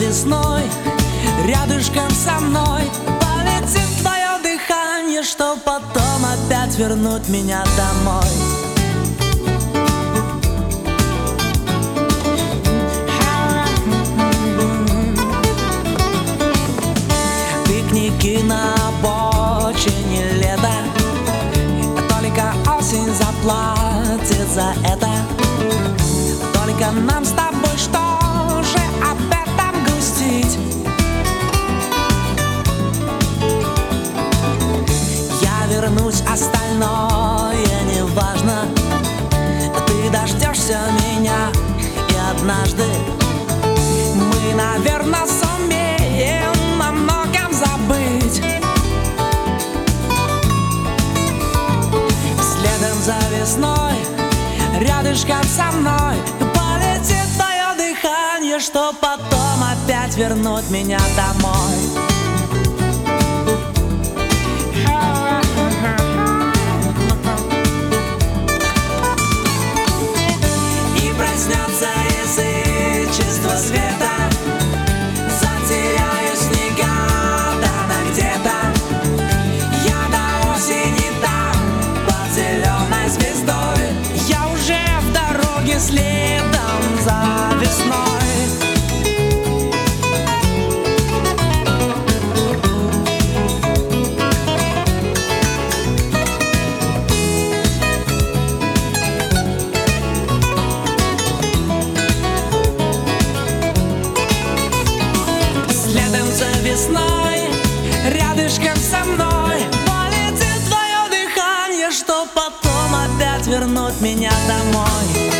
весной рядышком со мной полетит твое дыхание, чтоб потом опять вернуть меня домой. Пикники на обочине лета, только осень заплатит за это. Только нам с тобой что же об этом грустить? Я вернусь, остальное не важно. Ты дождешься меня, и однажды мы, наверное, сумеем о многом забыть. Следом за весной рядышком со мной полетит твое дыхание, чтоб потом опять вернуть меня домой. И проснется язычество света, затеряюсь в негаданно где-то. Я до осени там под зеленой звездой, я уже в дороге следом за весной. Следом за весной рядышком со мной полетит твое дыхание, чтоб потом опять вернуть меня домой.